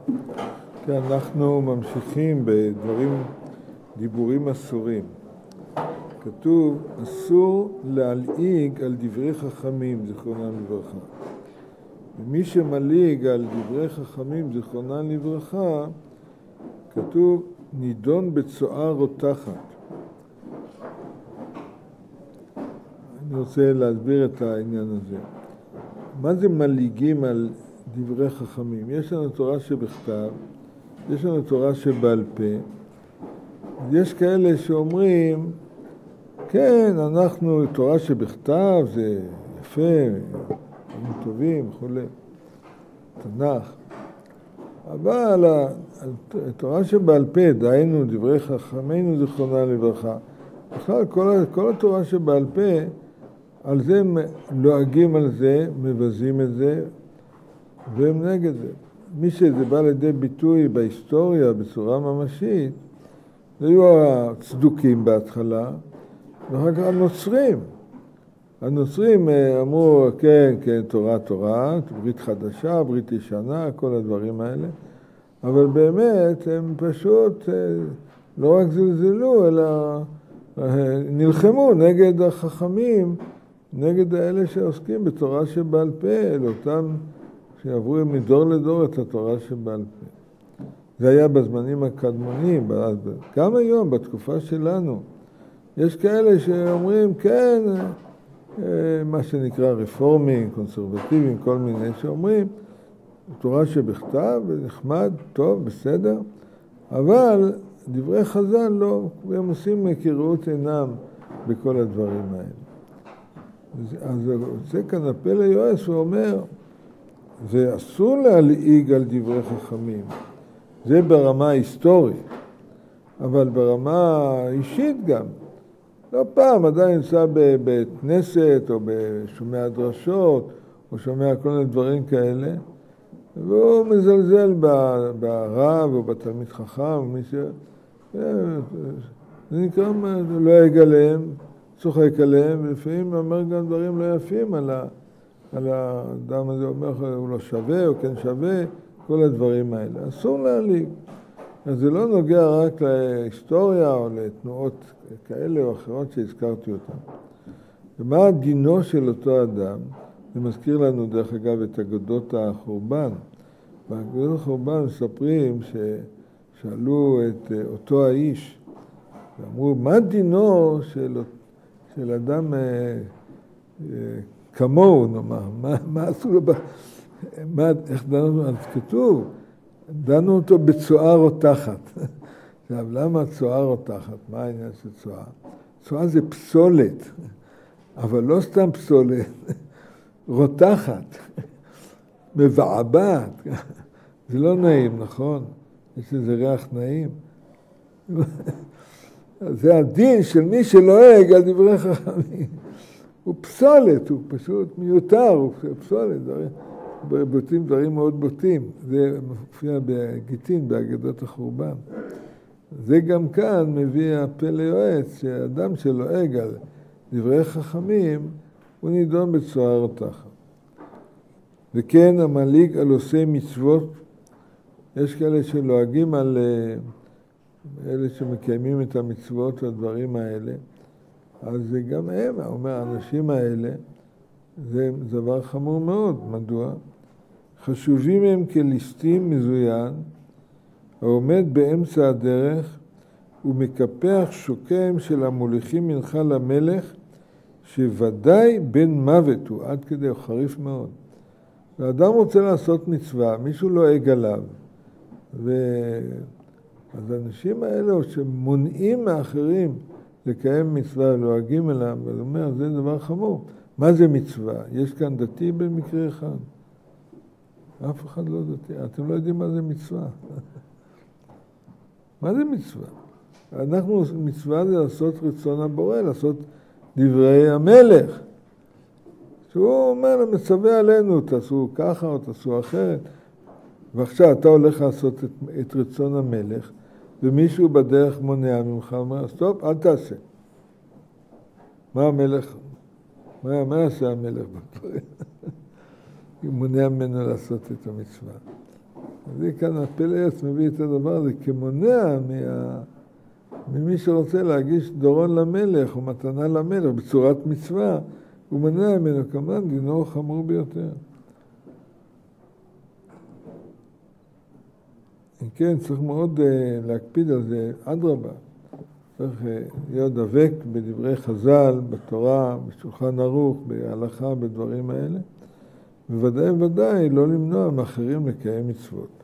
כן, אנחנו ממשיכים דיבורים אסורים. כתוב, אסור להלעיג על דברי חכמים, זיכרונם לברכה. ומי שמלעיג על דברי חכמים, זיכרונם לברכה, כתוב, נידון בצואה רותחת. אני רוצה להסביר את העניין הזה. מה זה מלעיגים על דברי חכמים? יש לנו תורה שבכתב, יש לנו תורה שבעל פה. יש כאלה שאומרים, כן, אנחנו, תורה שבכתב זה יפה, דברים טובים וכו', תנ"ך. אבל התורה שבעל פה, דהיינו דברי חכמינו זיכרונם לברכה, בכלל כל התורה שבעל פה, על זה הם לועגים על זה, מבזים את זה, והם נגד זה. מי שזה בא לידי ביטוי בהיסטוריה בצורה ממשית, זה היו הצדוקים בהתחלה, ואחר כך הנוצרים. הנוצרים אמרו, כן, כן, תורה, ברית חדשה, ברית ישנה, כל הדברים האלה. אבל באמת הם פשוט לא רק זלזלו, אלא נלחמו נגד החכמים, נגד האלה שעוסקים בתורה שבעל פה, אל אותם שעברו מדור לדור את התורה שבעל פה. זה היה בזמנים הקדמונים, גם היום, בתקופה שלנו. יש כאלה שאומרים, כן, מה שנקרא רפורמים, קונסרבטיבים, כל מיני שאומרים, תורה שבכתב, נחמד, טוב, בסדר, אבל דברי חז"ל לא, והם עושים כראות עינם בכל הדברים האלה. אז זה כאן הפלא יועץ, הוא אומר, זה אסור להלעיג על דברי חכמים. זה ברמה היסטורית, אבל ברמה אישית גם. לא פעם עדיין נמצא בבית כנסת או בשומע דרשות או שומע כל מיני דברים כאלה, והוא מזלזל ברב או בתלמיד חכם, זה נקרא לא יגלם, צוחק עליהם, ולפעמים אומר גם דברים לא יפים על האדם הזה, אומר הוא לא שווה או כן שווה, כל הדברים האלה. אסור להעליג. אז זה לא נוגע רק להיסטוריה או לתנועות כאלה או אחרות שהזכרתי אותן. ומה דינו של אותו אדם? זה מזכיר לנו דרך אגב את אגדות החורבן. באגדות החורבן מספרים ששאלו את אותו האיש, ואמרו, מה דינו של אדם כמוהו, נאמר? מה עשו לו? איך דנו? אז כתוב, דנו אותו בצואה רותחת. עכשיו, למה צואה רותחת? מה העניין של צואה? צואה זה פסולת, אבל לא סתם פסולת, רותחת, מבעבעת. זה לא נעים, נכון? יש איזה ריח נעים. זה הדין של מי שלועג על דברי חכמים. הוא פסולת, הוא פשוט מיותר, הוא פסולת, דברים מאוד בוטים. זה מופיע בגיטין, באגדות החורבן. זה גם כאן מביא הפלא יועץ, שאדם שלועג על דברי חכמים, הוא נידון בצואה רותחת. וכן המלעיג על עושי מצוות, יש כאלה שלועגים על אלה שמקיימים את המצוות והדברים האלה, אז זה גם הם, אומר, האנשים האלה, זה דבר חמור מאוד. מדוע? חשובים הם כליסטים מזוין, העומד באמצע הדרך ומקפח שוקם של המוליכים מנחה למלך, שוודאי בן מוות הוא, עד כדי הוא חריף מאוד. והאדם רוצה לעשות מצווה, מישהו לועג עליו, אז האנשים האלה שמונעים מאחרים לקיים מצווה, לועגים אליהם, וזה אומר, זה דבר חמור. מה זה מצווה? יש כאן דתי במקרה אחד. אף אחד לא דתי. אתם לא יודעים מה זה מצווה. מה זה מצווה? מצווה זה לעשות רצון הבורא, לעשות דברי המלך. שהוא אומר, מצווה עלינו, תעשו ככה או תעשו אחרת. ועכשיו אתה הולך לעשות את רצון המלך, ומישהו בדרך מונע ממך, אומר, סטופ, אל תעשה. מה המלך? מה יעשה המלך בדברים? הוא מונע ממנו לעשות את המצווה. אז כאן הפלאס מביא את הדבר הזה כמונע ממי שרוצה להגיש דורון למלך או מתנה למלך בצורת מצווה, הוא מונע ממנו, כמובן דינו חמור ביותר. כן, צריך מאוד להקפיד על זה, אדרבה. צריך להיות דבק בדברי חז"ל, בתורה, בשולחן ערוך, בהלכה, בדברים האלה. בוודאי לא למנוע מאחרים לקיים מצוות.